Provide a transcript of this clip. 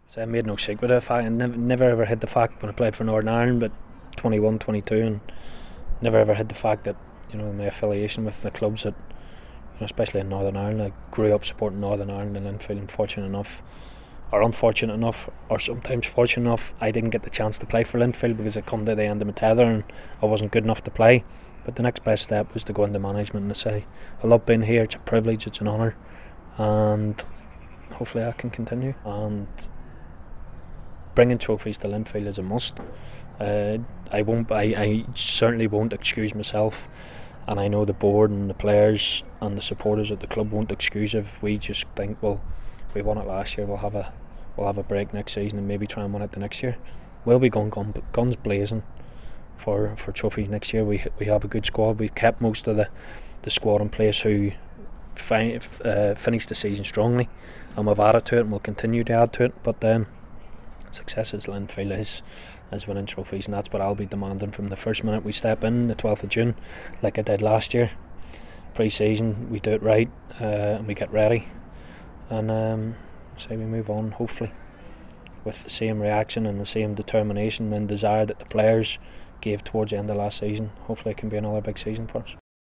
So I made no secret of the fact. I never ever hid the fact when I played for Northern Ireland, but 21, 22, and never ever hid the fact that my affiliation with the clubs that especially in Northern Ireland. I grew up supporting Northern Ireland and then feeling fortunate enough, or unfortunate enough, or sometimes fortunate enough, I didn't get the chance to play for Linfield because I come to the end of my tether and I wasn't good enough to play. But the next best step was to go into management and to say, I love being here, it's a privilege, it's an honour, and hopefully I can continue. And bringing trophies to Linfield is a must. I certainly won't excuse myself, and I know the board and the players and the supporters at the club won't excuse if we just think, well, we won it last year, we'll have a break next season and maybe try and win it the next year. We'll be going guns blazing for trophies next year. We have a good squad. We've kept most of the squad in place who finished the season strongly, and we've added to it and we'll continue to add to it. But success at Linfield is winning trophies, and that's what I'll be demanding from the first minute we step in, the 12th of June, like I did last year. Pre-season, we do it right, and we get ready, and we move on, hopefully, with the same reaction and the same determination and desire that the players gave towards the end of last season. Hopefully it can be another big season for us.